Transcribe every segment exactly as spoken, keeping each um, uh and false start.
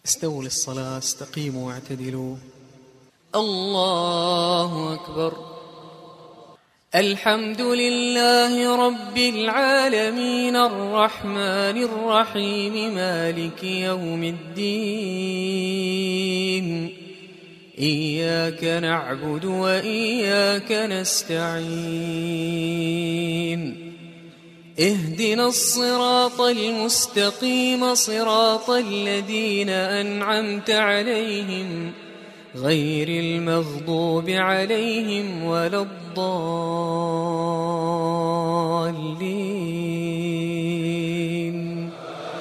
استووا للصلاة، استقيموا واعتدلوا. الله أكبر. الحمد لله رب العالمين الرحمن الرحيم مالك يوم الدين. إياك نعبد وإياك نستعين. اهدنا الصراط المستقيم صراط الذين أنعمت عليهم غير المغضوب عليهم ولا الضالين.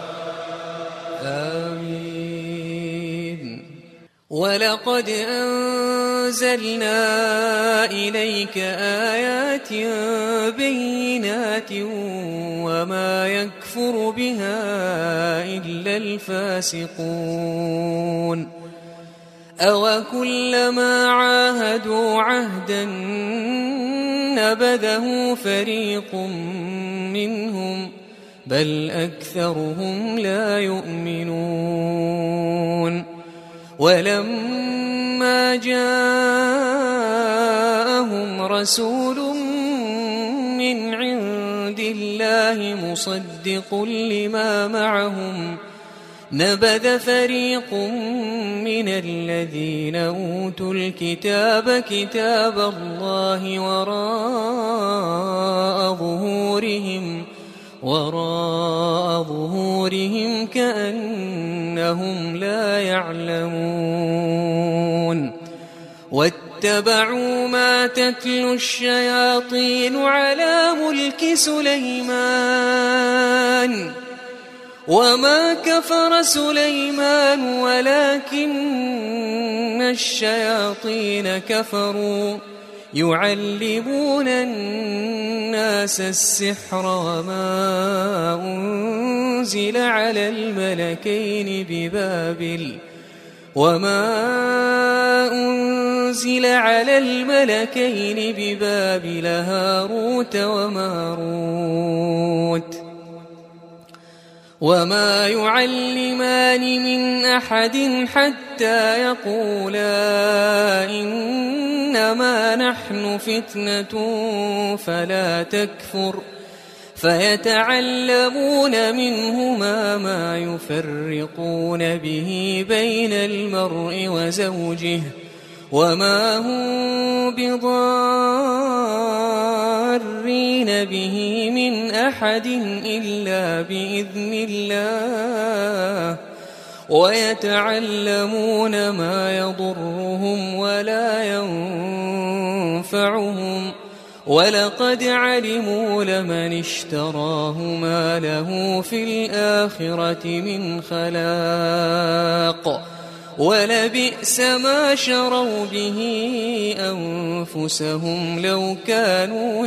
آمين. ولقد أنزلنا إليك آيات بينات وما يكفر بها إلا الفاسقون. أوكلما عاهدوا عهدا نبذه فريق منهم بل أكثرهم لا يؤمنون. ولما جاءهم رسول من عند الله مصدق لما معهم نبذ فريق من الذين أوتوا الكتاب كتاب الله وراء ظهورهم وراء ظهورهم كأنهم لا يعلمون. واتبعوا ما تتلو الشياطين على ملك سليمان وما كفر سليمان ولكن الشياطين كفروا يعلمون الناس السحر وما أنزل على الملكين ببابل وما أنزل على الملكين ببابل هاروت وماروت وما يعلمان من أحد حتى يقولا إنما نحن فتنة فلا تكفر فيتعلمون منهما ما يفرقون به بين المرء وزوجه وما هم بضارين به من أحد إلا بإذن الله ويتعلمون ما يضرهم ولا ينفعهم ولقد علموا لمن اشتراه ما له في الآخرة من خلاق ولبئس ما شروا به أنفسهم لو كانوا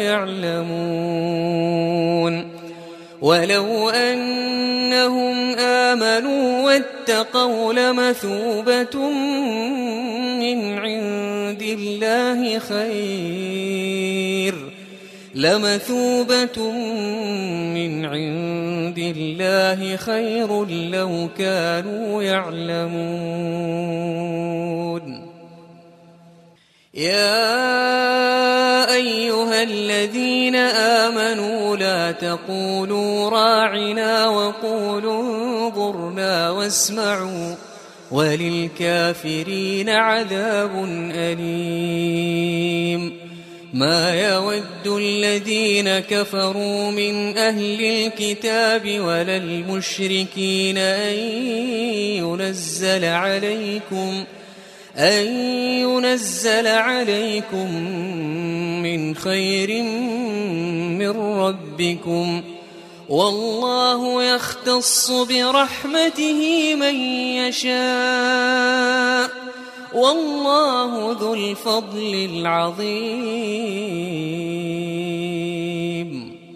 يعلمون. ولو أنهم آمنوا واتقوا لمثوبة من عند الله خير لمثوبة من عند الله خير لو كانوا يعلمون. يا أيها الذين آمنوا لا تقولوا راعنا وقولوا انظرنا واسمعوا وللكافرين عذاب أليم. ما يود الذين كفروا من أهل الكتاب ولا المشركين أن ينزل عليكم أن ينزل عليكم من خير من ربكم والله يختص برحمته من يشاء والله ذو الفضل العظيم.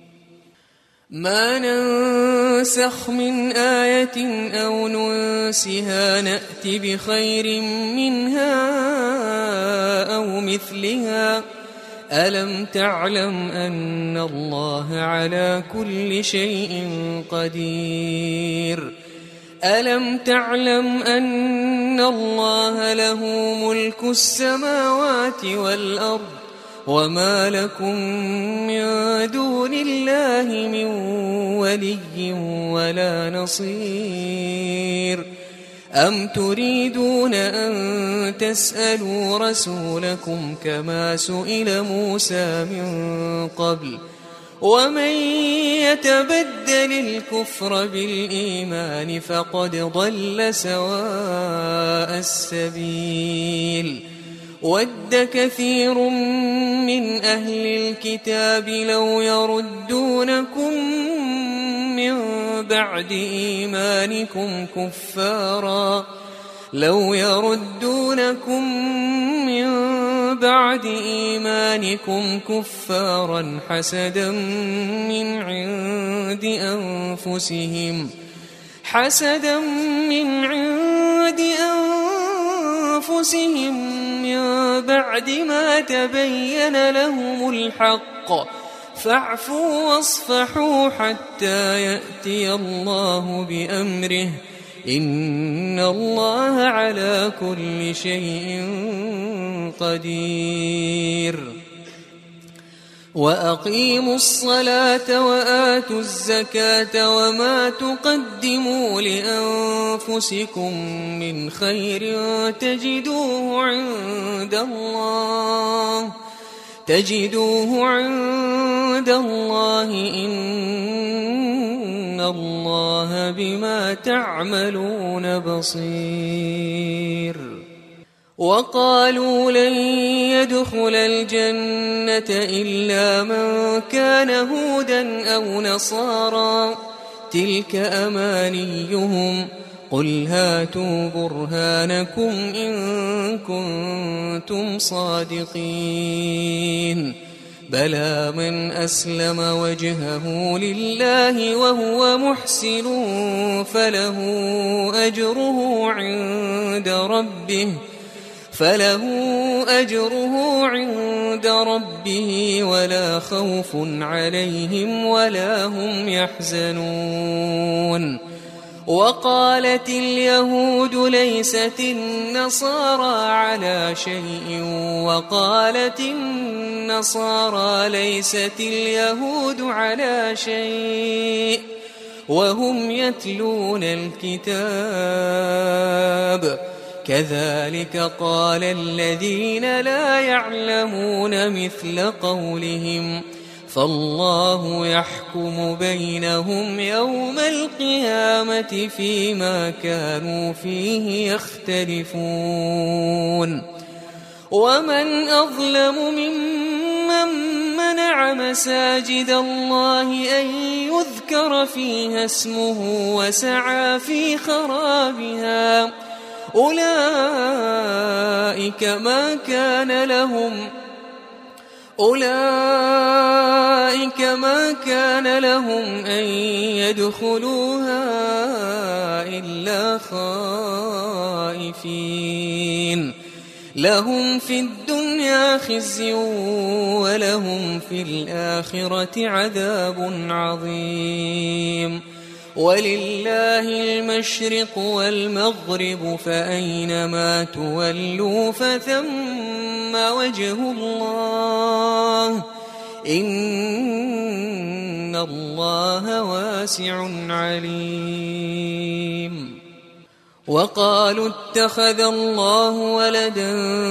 ما ننسخ من آية أو ننسها نأت بخير منها أو مثلها ألم تعلم أن الله على كل شيء قدير. ألم تعلم أن الله له ملك السماوات والأرض وما لكم من دون الله من ولي ولا نصير أم تريدون أن تسألوا رسولكم كما سئل موسى من قبل ومن يتبدل الكفر بالإيمان فقد ضل سواء السبيل ود كثير من أهل الكتاب لو يردونكم من بعد إيمانكم كفارا لو يردونكم من بعد إيمانكم كفارا حسدا من عند أنفسهم حسدا من عند أنفسهم من بعد ما تبين لهم الحق فاعفوا واصفحوا حتى يأتي الله بأمره إن الله على كل شيء قدير وأقيموا الصلاة وآتوا الزكاة وما تقدموا لأنفسكم من خير تجدوه عند الله تجدوه عند الله إن الله بما تعملون بصير وقالوا لن يدخل الجنة إلا من كان هودا أو نصارى تلك أمانيهم قل هاتوا برهانكم إن كنتم صادقين بلى من أسلم وجهه لله وهو محسن فله أجره عند ربه فله أجره عند ربه ولا خوف عليهم ولا هم يحزنون وقالت اليهود ليست النصارى على شيء وقالت النصارى ليست اليهود على شيء وهم يتلون الكتاب كذلك قال الذين لا يعلمون مثل قولهم فالله يحكم بينهم يوم القيامة فيما كانوا فيه يختلفون ومن أظلم ممن منع مساجد الله أن يذكر فيها اسمه وسعى في خرابها أولئك ما كان لهم أولئك ما كان لهم أن يدخلوها إلا خائفين لهم في الدنيا خزي ولهم في الآخرة عذاب عظيم ولله المشرق والمغرب فأينما تولوا فثم وجه الله إن الله واسع عليم وقالوا اتخذ الله ولدا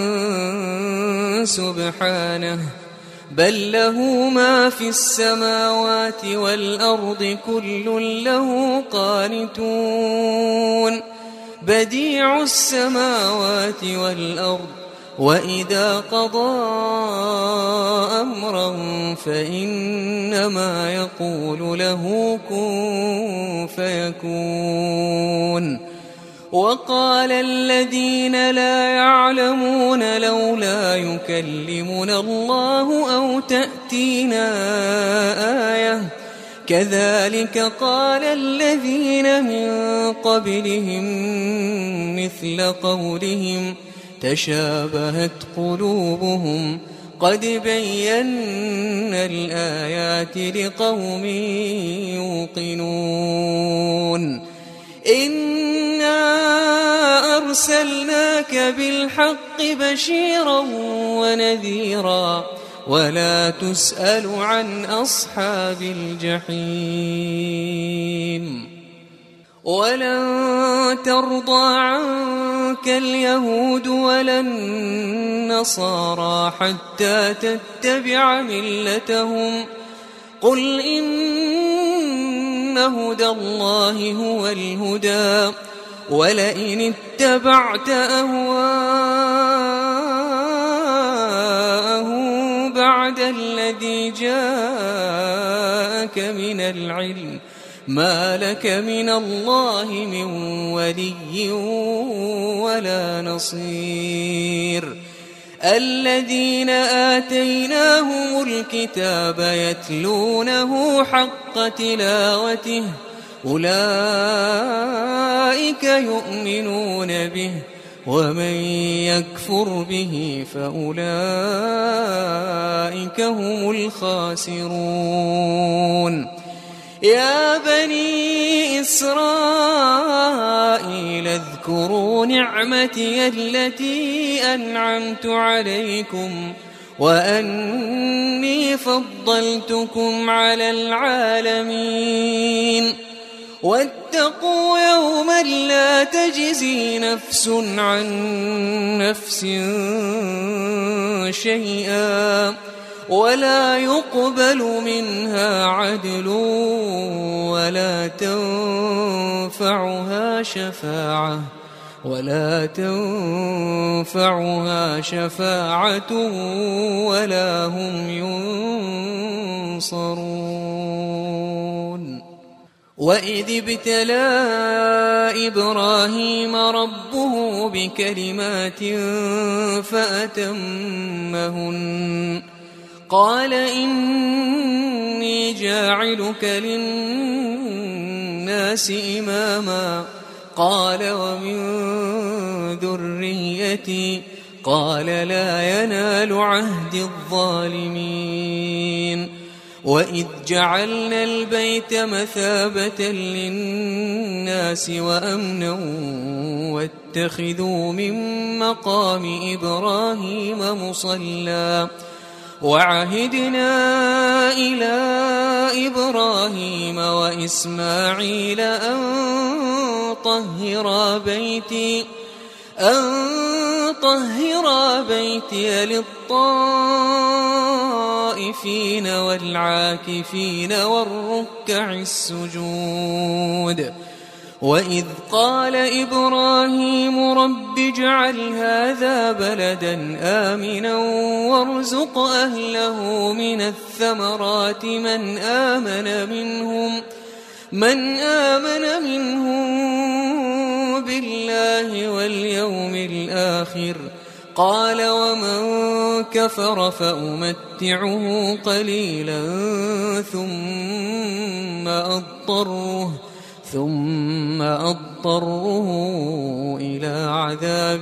سبحانه بل له ما في السماوات والأرض كل له قانتون بديع السماوات والأرض وإذا قضى أمرا فإنما يقول له كن فيكون وقال الذين لا يعلمون لولا يكلمنا الله أو تأتينا آية كذلك قال الذين من قبلهم مثل قولهم تشابهت قلوبهم قد بينا الآيات لقوم يوقنون إنا أرسلناك بالحق بشيرا ونذيرا ولا تسأل عن أصحاب الجحيم ولن ترضى عنك اليهود ولا النصارى حتى تتبع ملتهم قل إن هدى الله هو الهدى ولئن اتبعت أهواءهم بعد الذي جاءك من العلم ما لك من الله من ولي ولا نصير الذين آتيناهم الكتاب يتلونه حق تلاوته أولئك يؤمنون به ومن يكفر به فأولئك هم الخاسرون يا بني إسرائيل اذكروا نعمتي التي أنعمت عليكم وأني فضلتكم على العالمين واتقوا يوما لا تجزي نفس عن نفس شيئا ولا يقبل منها عدل ولا تنفعها شفاعة ولا تنفعها شفاعة ولا هم ينصرون وإذ ابتلى إبراهيم ربه بكلمات فأتمهن قال إني جاعلك للناس إماما قال ومن ذريتي قال لا ينال عهد الظالمين وإذ جعلنا البيت مثابة للناس وأمنا واتخذوا من مقام إبراهيم مصلى وعهدنا إلى إبراهيم وإسماعيل أن طهرا بيتي أن طهرا بيتي للطائفين والعاكفين والركع السجود وإذ قال إبراهيم رب اجعل هذا بلدا آمنا وارزق أهله من الثمرات من آمن منهم من آمن منهم بالله واليوم الآخر قال ومن كفر فأمتعه قليلا ثم أضطره ثم أضطره إلى عذاب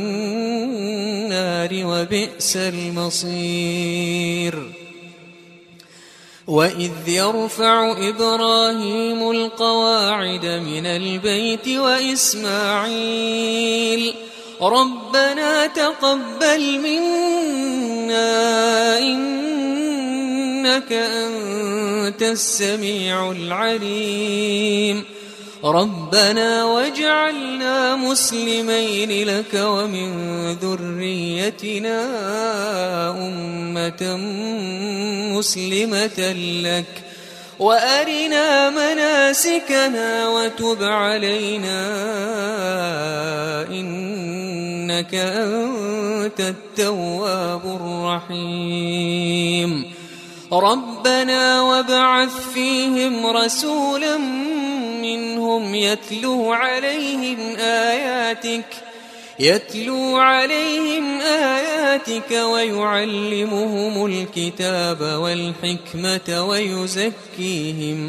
النار وبئس المصير وإذ يرفع إبراهيم القواعد من البيت وإسماعيل ربنا تقبل منا إنك أنت السميع العليم ربنا واجعلنا مسلمين لك ومن ذريتنا أمة مسلمة لك وأرنا مناسكنا وتب علينا إنك أنت التواب الرحيم ربنا وابعث فيهم رسولا منهم يتلو عليهم آياتك يتلو عليهم آياتك ويعلمهم الكتاب والحكمة ويزكيهم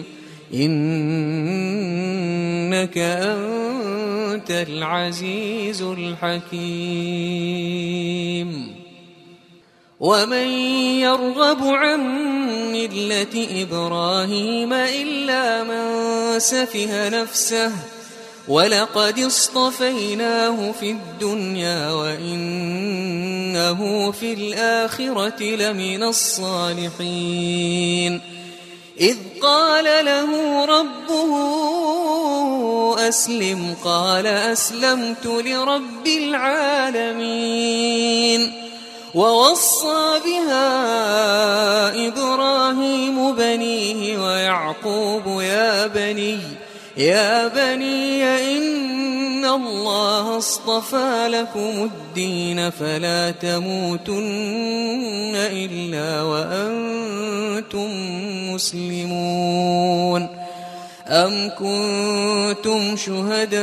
إنك أنت العزيز الحكيم ومن يرغب عن ملة إبراهيم إلا من سفه نفسه ولقد اصطفيناه في الدنيا وإنه في الآخرة لمن الصالحين إذ قال له ربه أسلم قال أسلمت لرب العالمين ووصى بها إبراهيم بنيه ويعقوب يا بني يا بني إن الله اصطفى لكم الدين فلا تموتن إلا وأنتم مسلمون أم كنتم شهداء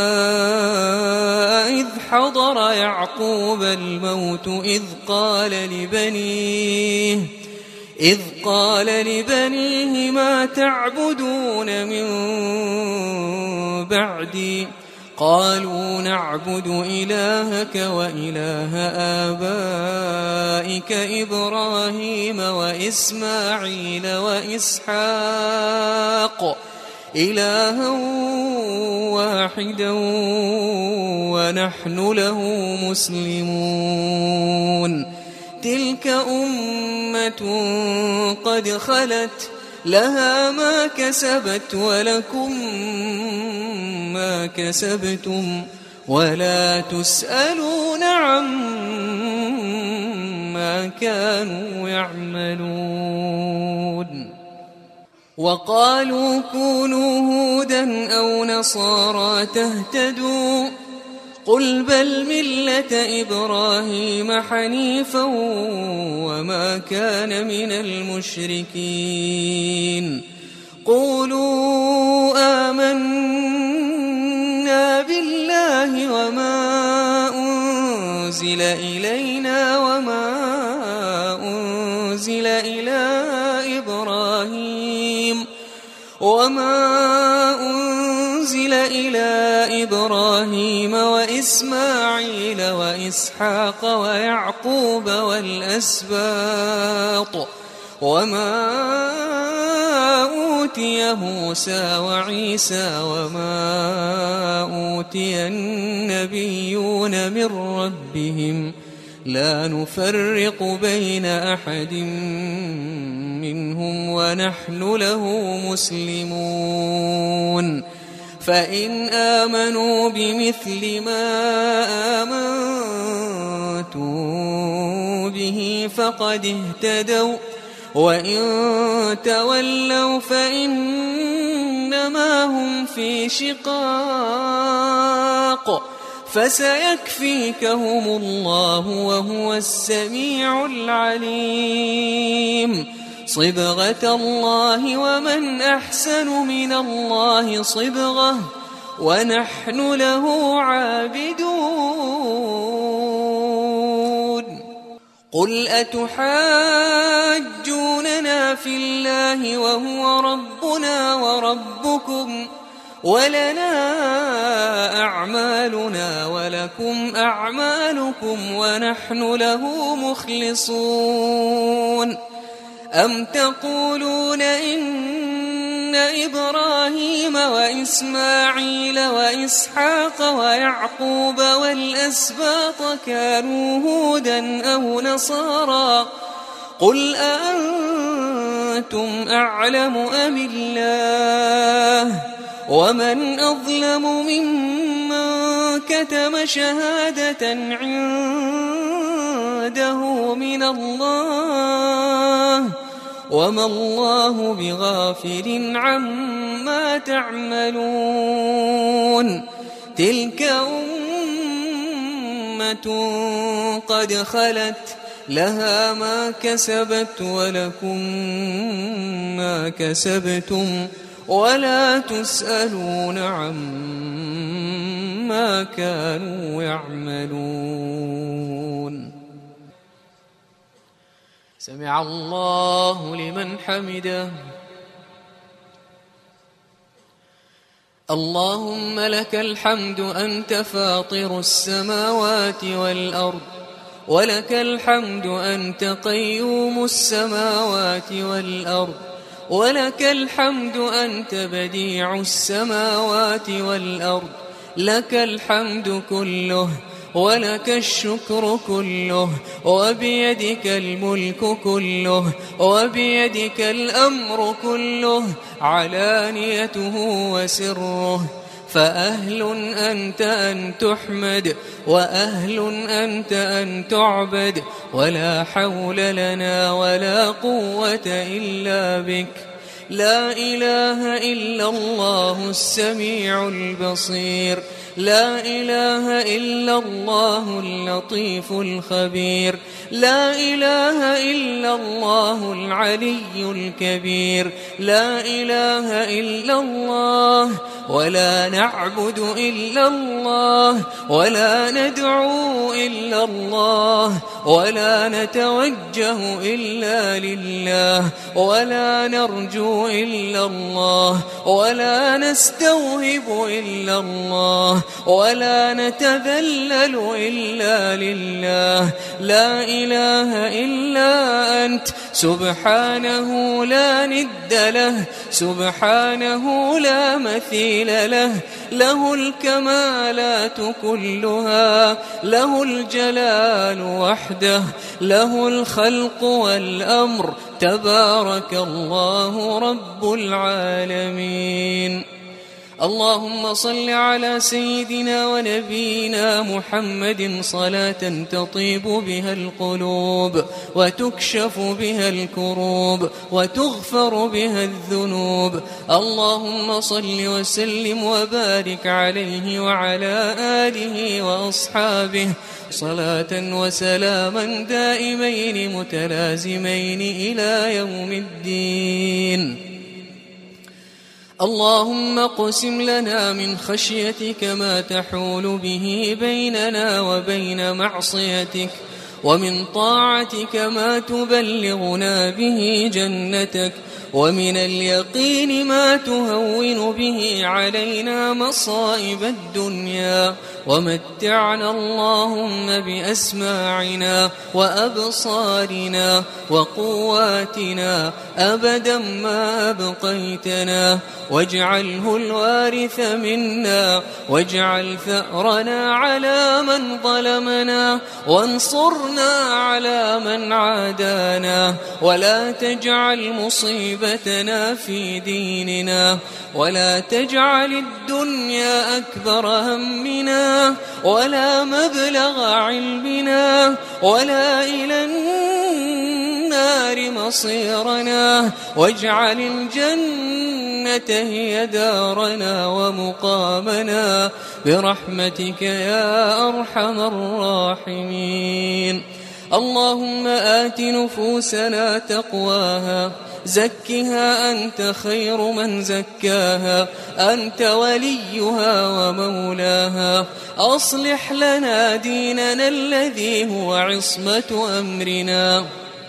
إذ حضر يعقوب الموت إذ قال لبنيه إذ قال لبنيه ما تعبدون من بعدي قالوا نعبد إلهك وإله آبائك إبراهيم وإسماعيل وإسحاق إلها واحدا ونحن له مسلمون تلك أمة قد خلت لها ما كسبت ولكم ما كسبتم ولا تسألون عما كانوا يعملون وقالوا كونوا هودا أو نصارى تهتدوا قل بل ملة إبراهيم حنيفا وما كان من المشركين قولوا آمنا بالله وما أنزل إلينا وما أنزل إلى إبراهيم وما أنزل إلى إبراهيم وإسماعيل وإسحاق ويعقوب والأسباط وما أوتي موسى وعيسى وما أوتي النبيون من ربهم لا نفرق بين أحد منهم ونحن له مسلمون فإن آمنوا بمثل ما آمنتم به فقد اهتدوا وإن تولوا فإنما هم في شقاق فسيكفيكهم الله وهو السميع العليم صبغة الله ومن أحسن من الله صبغة ونحن له عابدون قل أتحاجوننا في الله وهو ربنا وربكم ولنا أعمالنا ولكم أعمالكم ونحن له مخلصون أم تقولون إن إبراهيم وإسماعيل وإسحاق ويعقوب والأسباط كانوا هودا أو نصارى قل أأنتم أعلم أم الله ومن أظلم ممن كتم شهادة عنده من الله وما الله بغافل عما تعملون تلك أمة قد خلت لها ما كسبت ولكم ما كسبتم ولا تسألون عما كانوا يعملون سمع الله لمن حمده اللهم لك الحمد أنت فاطر السماوات والأرض ولك الحمد أنت قيوم السماوات والأرض ولك الحمد أنت بديع السماوات والأرض، لك الحمد كله ولك الشكر كله، وبيدك الملك كله، وبيدك الأمر كله، علانيته وسره. فأهل أنت أن تحمد، وأهل أنت أن تعبد، ولا حول لنا ولا قوة إلا بك. لا إله إلا الله السميع البصير، لا إله إلا الله اللطيف الخبير، لا إله إلا الله العلي الكبير، لا إله إلا الله، ولا نعبد إلا الله، ولا ندعو إلا الله، ولا نتوجه إلا لله، ولا نرجو إلا الله، ولا نستوهب إلا الله، ولا نتذلل إلا لله. لا إله إلا أنت سبحانه لا ند له، سبحانه لا مثيل له، له الكمالات كلها، له الجلال وحده، له الخلق والأمر، تبارك الله رب العالمين. اللهم صل على سيدنا ونبينا محمد صلاة تطيب بها القلوب، وتكشف بها الكروب، وتغفر بها الذنوب. اللهم صل وسلم وبارك عليه وعلى آله وأصحابه صلاة وسلاما دائمين متلازمين إلى يوم الدين. اللهم اقسم لنا من خشيتك ما تحول به بيننا وبين معصيتك، ومن طاعتك ما تبلغنا به جنتك، ومن اليقين ما تهون به علينا مصائب الدنيا، ومتعنا اللهم بأسماعنا وأبصارنا وقواتنا أبدا ما أبقيتنا، واجعله الوارث منا، واجعل ثأرنا على من ظلمنا، وانصرنا على من عادانا، ولا تجعل مصيبتنا في ديننا، ولا تجعل الدنيا أكبر همنا، ولا مبلغ علمنا، ولا إلى النار مصيرنا، واجعل الجنة هي دارنا ومقامنا برحمتك يا أرحم الراحمين. اللهم آت نفوسنا تقواها، زكها أنت خير من زكاها، أنت وليها ومولاها. أصلح لنا ديننا الذي هو عصمة أمرنا،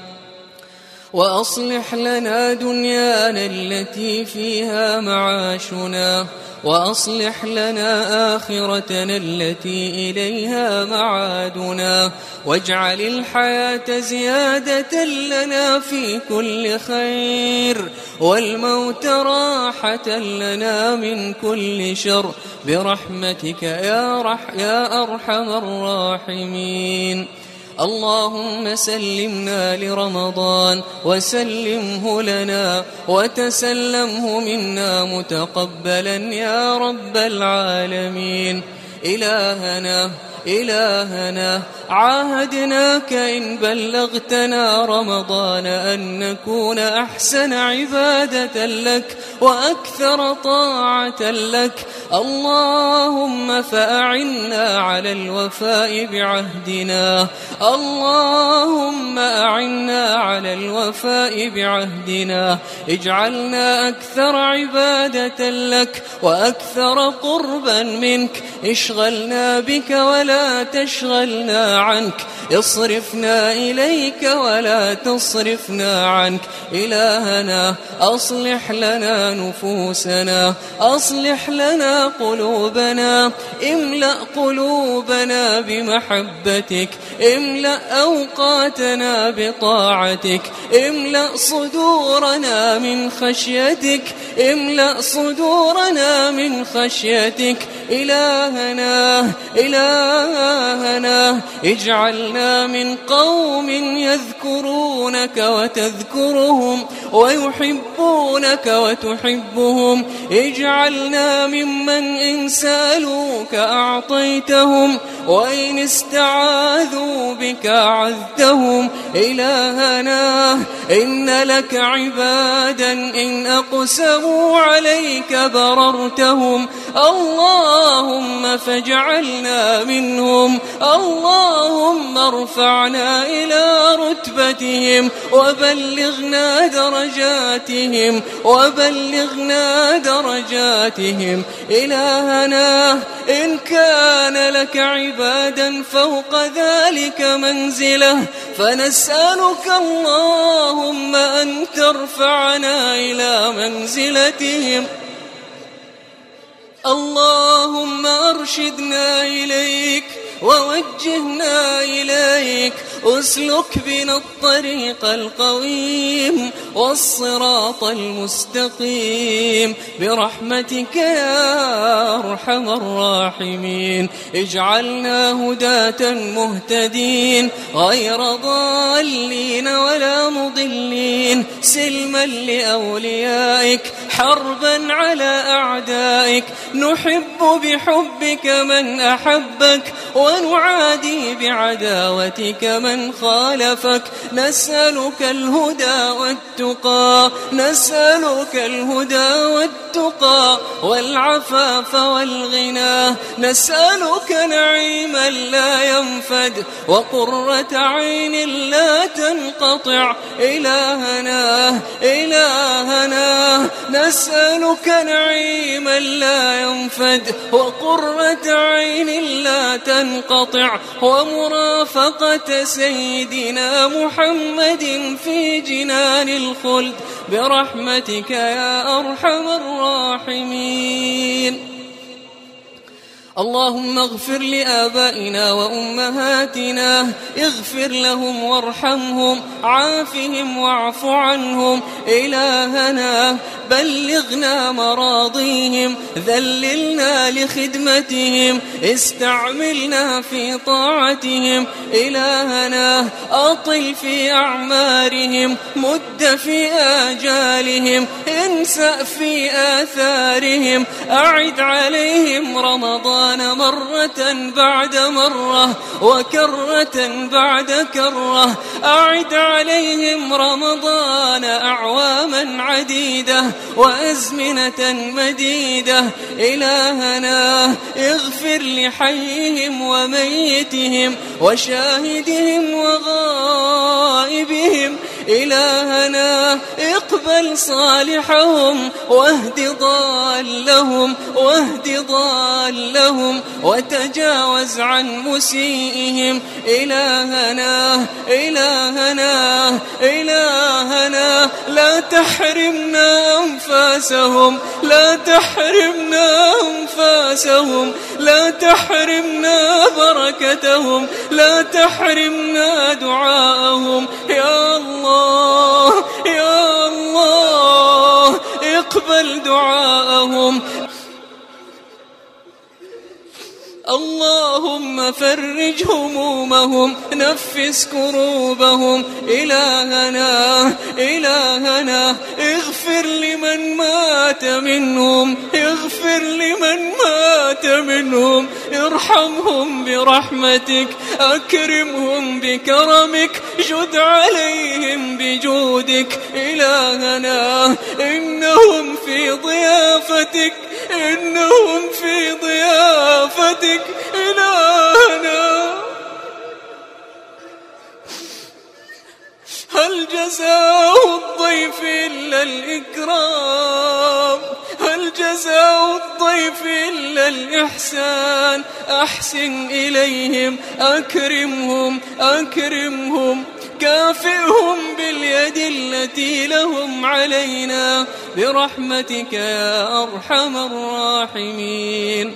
وأصلح لنا دنيانا التي فيها معاشنا، وأصلح لنا آخرتنا التي إليها معادنا، واجعل الحياة زيادة لنا في كل خير، والموت راحة لنا من كل شر برحمتك يا, رح يا أرحم الراحمين. اللهم سلمنا لرمضان وسلمه لنا، وتسلمه منا متقبلا يا رب العالمين. إلهنا إلهنا عاهدناك إن بلغتنا رمضان أن نكون أحسن عبادة لك وأكثر طاعة لك. اللهم فأعنا على الوفاء بعهدنا، اللهم أعنا على الوفاء بعهدنا. اجعلنا أكثر عبادة لك وأكثر قربا منك. اشغلنا بك ولا لا تشغلنا عنك، اصرفنا إليك ولا تصرفنا عنك. إلهنا أصلح لنا نفوسنا، أصلح لنا قلوبنا، املأ قلوبنا بمحبتك، املأ أوقاتنا بطاعتك، املأ صدورنا من خشيتك، املأ صدورنا من خشيتك. إلهنا إلهنا اجعلنا من قوم يذكرونك وتذكرهم، ويحبونك وتحبهم. اجعلنا ممن إن سألوك أعطيتهم، وإن استعاذوا بك أعذتهم. إلهنا إن لك عبادا إن أقسموا عليك بررتهم، اللهم فاجعلنا منهم. اللهم ارفعنا إلى رتبتهم وبلغنا درجاتهم، وبلغنا درجاتهم. إلهنا إن كان لك عبادا فوق ذلك منزلة، فنسألك اللهم أن ترفعنا إلى منزلتهم. اللهم أرشدنا إليك ووجهنا إليك، أسلك بنا الطريق القويم والصراط المستقيم برحمتك يا أرحم الراحمين. اجعلنا هداة مهتدين غير ضالين ولا مضلين، سلما لأوليائك، حربا على أعدائك. نحب بحبك من أحبك، ونعادي بعداوتك من خالفك. نسألك الهدى والتقى، نسألك الهدى والتقى والعفاف والغنى. نسألك نعيما لا ينفد، وقرة عين لا تنقطع. إلهنا إلهنا نسألك نعيما لا ينفد، وقرة عين لا تنقطع، ومرافقة سيدنا محمد في جنان الخلد برحمتك يا أرحم الراحمين. اللهم اغفر لآبائنا وأمهاتنا، اغفر لهم وارحمهم، عافهم واعف عنهم. إلهنا بلغنا مراضيهم، ذللنا لخدمتهم، استعملنا في طاعتهم. إلهنا أطل في أعمارهم، مد في آجالهم، انسأ في آثارهم. أعد عليهم رمضان مرة بعد مرة، وكرة بعد كرة. أعد عليهم رمضان أعواما عديدة وأزمنة مديدة. إلهنا اغفر لحيهم وميتهم، وشاهدهم وغائبهم. إلهنا اقبل صالحهم، واهد ضالهم، واهد ضالهم، وتجاوز عن مسيئهم. إلهنا إلهنا إلهنا لا تحرمنا أنفاسهم، لا تحرمنا أنفاسهم، لا تحرمنا بركتهم، لا تحرمنا دعاءهم. يا الله يا الله اقبل دعاءهم. اللهم فرج همومهم، نفس كروبهم. إلهنا إلهنا اغفر لمن مات منهم، اغفر لمن مات منهم. ارحمهم برحمتك، أكرمهم بكرمك، جد عليهم بجودك. إلهنا إنهم في ضيافتك، إنهم في ضيافتك. إلهنا هل جزاء الضيف إلا الإكرام؟ هل جزاء الضيف إلا الإحسان، أحسن إليهم، أكرمهم أكرمهم كافئهم باليد التي لهم علينا برحمتك يا أرحم الراحمين.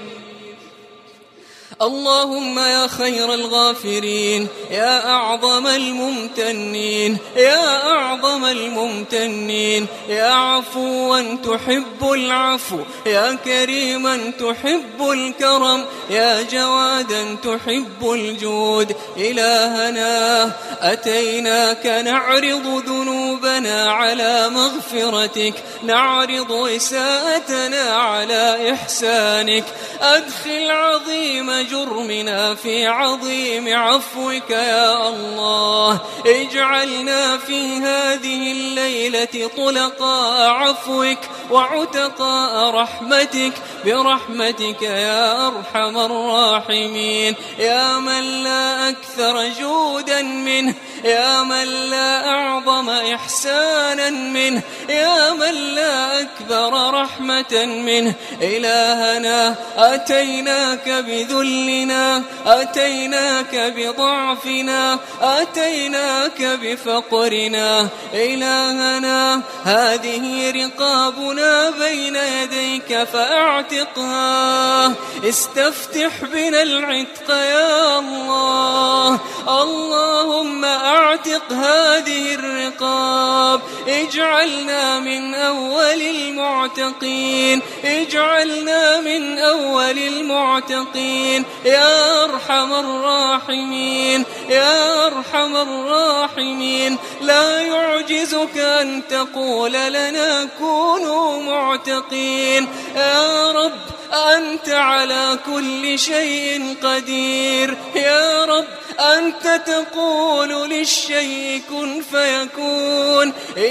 اللهم يا خير الغافرين، يا أعظم الممتنين، يا أعظم الممتنين، يا عفوا تحب العفو، يا كريما تحب الكرم، يا جوادا تحب الجود. إلهنا أتيناك نعرض ذنوبنا على مغفرتك، نعرض إساءتنا على إحسانك، أدخل عظيم جرمنا في عظيم عفوك يا الله. اجعلنا في هذه الليلة طلقاء عفوك وعتقاء رحمتك برحمتك يا أرحم الراحمين. يا من لا أكثر جودا منه، يا من لا أعظم إحسانا منه، يا من لا أكبر رحمة منه. إلهنا أتيناك بذلنا، أتيناك بضعفنا، أتيناك بفقرنا. إلهنا هذه رقابنا بين يديك فأعتقها، استفتح بنا العتق يا الله. اللهم أعتق هذه الرقاب، اجعلنا من أول المعتقين، اجعلنا من أول المعتقين يا أرحم الراحمين، يا أرحم الراحمين. لا يعجزك أن تقول لنا كونوا معتقين. يا رب أنت على كل شيء قدير، يا رب أنت تقول للشيء كن فيكون.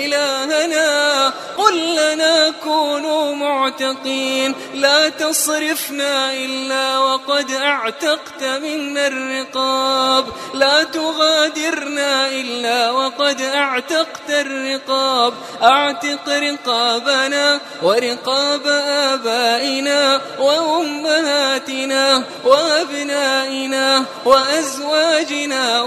إلهنا قل لنا كونوا معتقين، لا تصرفنا إلا وقد أعتقت منا الرقاب، لا تغادرنا إلا وقد أعتقت الرقاب. أعتق رقابنا ورقاب آبائنا وأمهاتنا وأبنائنا وأزواجنا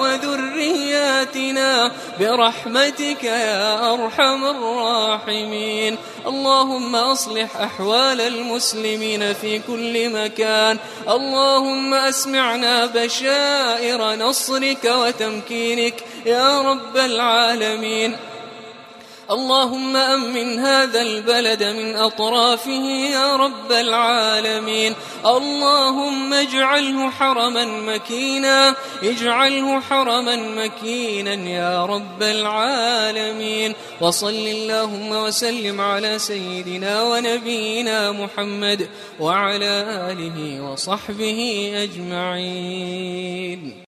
وذرياتنا برحمتك يا أرحم الراحمين. اللهم أصلح أحوال المسلمين في كل مكان، اللهم أسمعنا بشائر نصرك وتمكينك يا رب العالمين. اللهم أمن هذا البلد من أطرافه يا رب العالمين. اللهم اجعله حرما مكينا، اجعله حرما مكينا يا رب العالمين. وصل اللهم وسلم على سيدنا ونبينا محمد وعلى آله وصحبه أجمعين.